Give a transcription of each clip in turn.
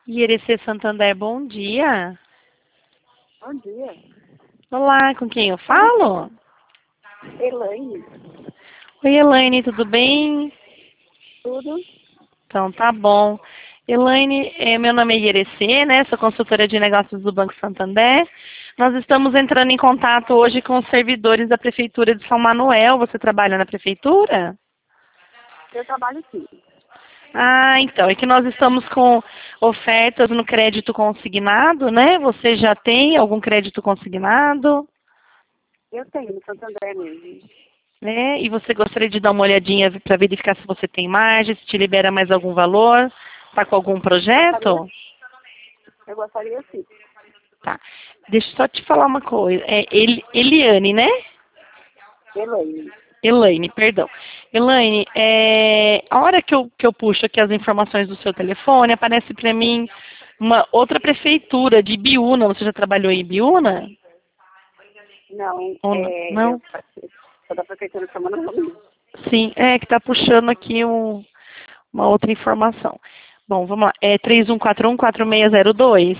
IRC Santander, bom dia. Bom dia. Olá, com quem eu falo? Elaine. Oi, Elaine, tudo bem? Tudo? Então, tá bom. Elaine, meu nome é IRC, né? Sou consultora de negócios do Banco Santander. Nós estamos entrando em contato hoje com os servidores da Prefeitura de São Manuel. Você trabalha na Prefeitura? Eu trabalho aqui. Ah, então, é que nós estamos com ofertas no crédito consignado, né? Você já tem algum crédito consignado? Eu tenho no Santander mesmo. Né? E você gostaria de dar uma olhadinha para verificar se você tem margem, se te libera mais algum valor? Está com algum projeto? Eu gostaria sim. Tá. Deixa eu só te falar uma coisa. É Eliane, né? Elaine. Elaine, perdão. Elaine, a hora que eu puxo aqui as informações do seu telefone, aparece para mim uma outra prefeitura de Ibiúna. Você já trabalhou em Ibiúna? Não, Ou não? eu sou da Prefeitura de São Manuel. Sim, que está puxando aqui uma outra informação. Bom, vamos lá. É 3141-4602.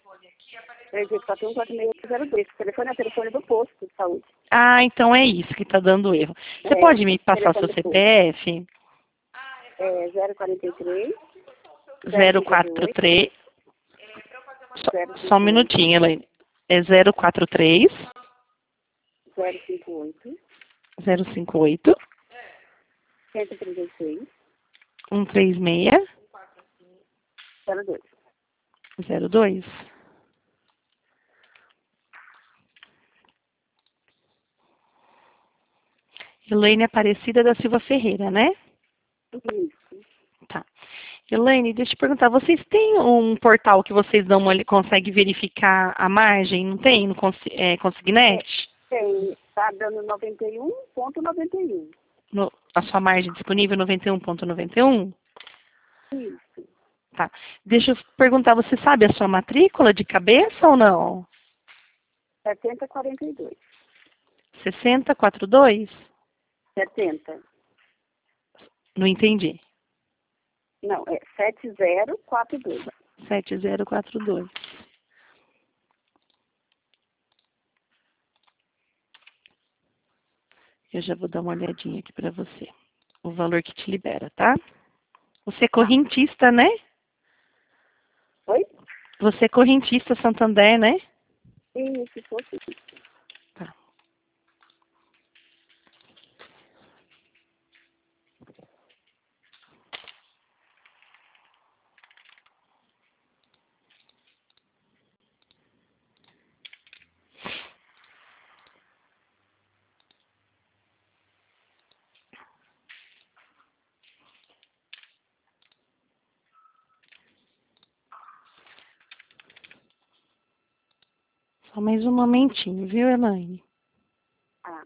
3841-4602. O telefone é o telefone do posto de saúde. Ah, então é isso que está dando erro. Você pode me passar Telefone seu do posto. CPF? É 043 043. Só um 058 minutinho, Elaine. É 043 058 058 136 136 02. 02. Elaine Aparecida da Silva Ferreira, né? Isso. Tá. Elaine, deixa eu te perguntar, vocês têm um portal que vocês conseguem verificar a margem? Não tem? No Consignet? Tem, tá dando 91,91. A sua margem disponível 91,91? Isso. Tá. Deixa eu perguntar, você sabe a sua matrícula de cabeça ou não? 7042. 6042? 70. Não entendi. Não, é 7042. 7042. Eu já vou dar uma olhadinha aqui para você. O valor que te libera, tá? Você é correntista, né? Oi? Você é correntista Santander, né? Isso, foi sim. Tá. Só mais um momentinho, viu, Elaine? Ah,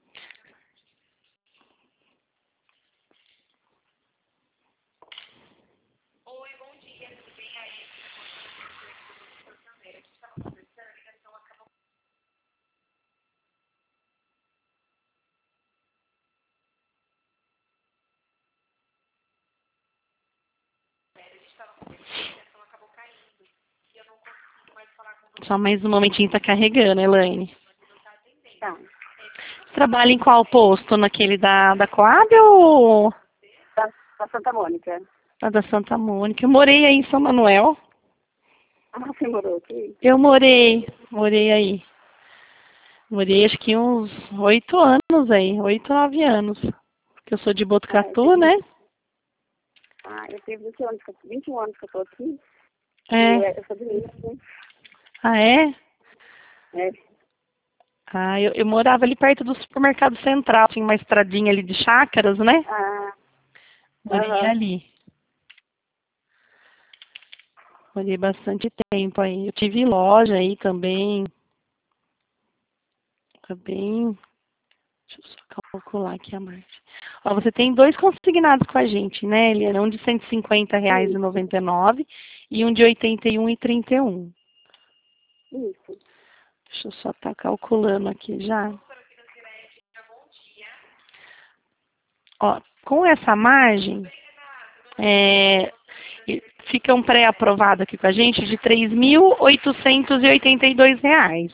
Só mais um momentinho, tá carregando, Elaine. tá. Você trabalha em qual posto? Naquele da Coab ou Da Santa Mônica. da Santa Mônica? Eu morei aí em São Manuel. Ah, você morou aqui? Eu morei aí. Morei acho que uns 8 anos aí, 8, 9 anos. Porque eu sou de Botucatu, né? Eu tenho 20 anos, 21 anos que eu tô aqui. É. Eu sou de Minas, né? Ah, é? É. Ah, eu morava ali perto do supermercado central, tinha uma estradinha ali de chácaras, né? Ah, Morei ali. Morei bastante tempo aí. Eu tive loja aí também. Também. Deixa eu só calcular aqui a margem. Ó, você tem 2 consignados com a gente, né, Eliana? Um de R$ 150,99 e um de R$ 81,31. isso. Deixa eu só estar calculando aqui já. Ó, com essa margem, E fica um pré-aprovado aqui com a gente de R$ 3.882.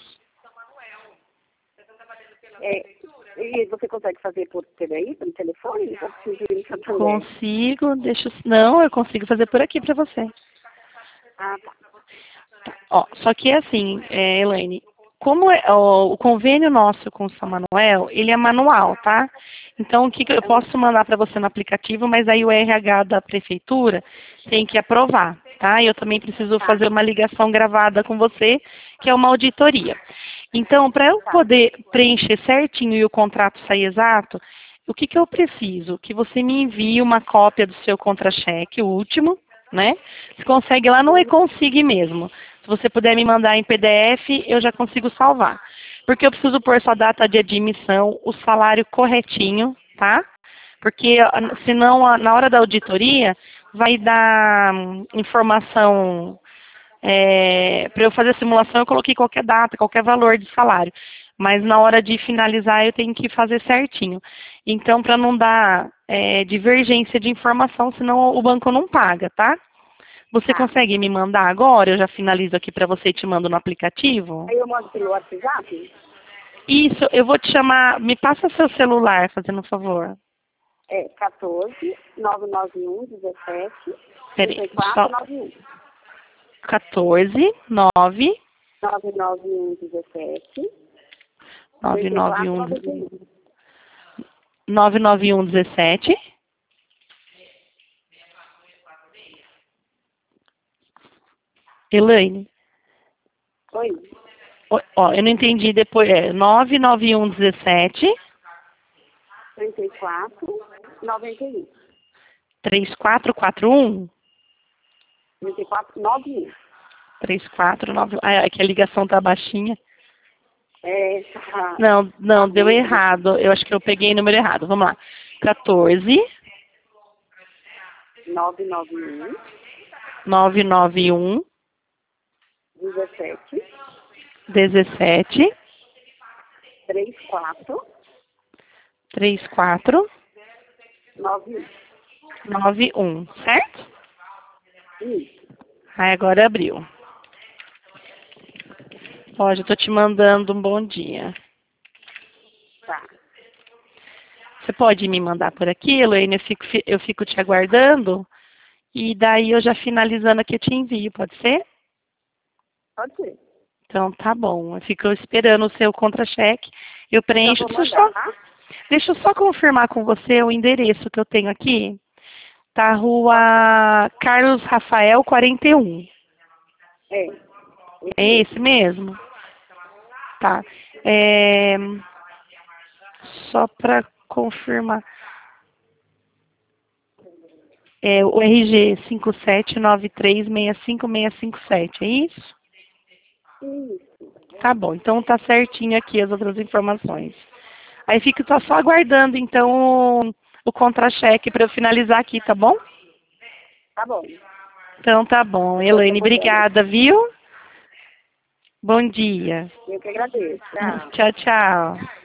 E você consegue fazer por telefone? Ou precisa ir em Santander? Consigo, não, eu consigo fazer por aqui para você. Ah, tá. Ó, só que é assim, Elaine, como o convênio nosso com o São Manuel, ele é manual, tá? Então, o que eu posso mandar para você no aplicativo, mas aí o RH da prefeitura tem que aprovar, tá? E eu também preciso fazer uma ligação gravada com você, que é uma auditoria. Então, para eu poder preencher certinho e o contrato sair exato, o que eu preciso? Que você me envie uma cópia do seu contra-cheque, o último, né? Se consegue lá no e-consig mesmo. Se você puder me mandar em PDF, eu já consigo salvar. Porque eu preciso pôr sua data de admissão, o salário corretinho, tá? Porque senão, na hora da auditoria, vai dar informação. Para eu fazer a simulação, eu coloquei qualquer data, qualquer valor de salário. Mas na hora de finalizar, eu tenho que fazer certinho. Então, para não dar divergência de informação, senão o banco não paga, tá? Você consegue me mandar agora? Eu já finalizo aqui para você e te mando no aplicativo. Aí eu mando pelo WhatsApp? Isso, eu vou te chamar. Me passa seu celular, fazendo um favor. 14 991 17 Peraí, 34 91. 14 9 991 17 991 91. 991 17. Elaine. Oi. Ó, eu não entendi depois. 991 17 34 91. 3441 34 91. 3491. Ah, aqui a ligação tá baixinha. Tá. Não, deu errado. Eu acho que eu peguei o número errado. Vamos lá. 14 991 991 17 17 34 34 91. 91, certo? Isso. Aí agora abriu. Ó, já tô te mandando um bom dia. Tá. Você pode me mandar por aqui, Elaine? Eu fico te aguardando. E daí eu já finalizando aqui eu te envio, pode ser? Pode ser. Então tá bom. Eu fico esperando o seu contra-cheque. Eu preencho. Deixa eu só confirmar com você o endereço que eu tenho aqui. Tá Rua Carlos Rafael 41. É esse mesmo? Tá. Só para confirmar. O RG 5793656557, é isso? Isso. Tá bom, então tá certinho aqui as outras informações. Aí fico só aguardando, então, o contra-cheque para eu finalizar aqui, tá bom? Tá bom. Então tá bom. Elaine, obrigada, viu? Bom dia. Eu que agradeço. Tchau. Tchau, tchau.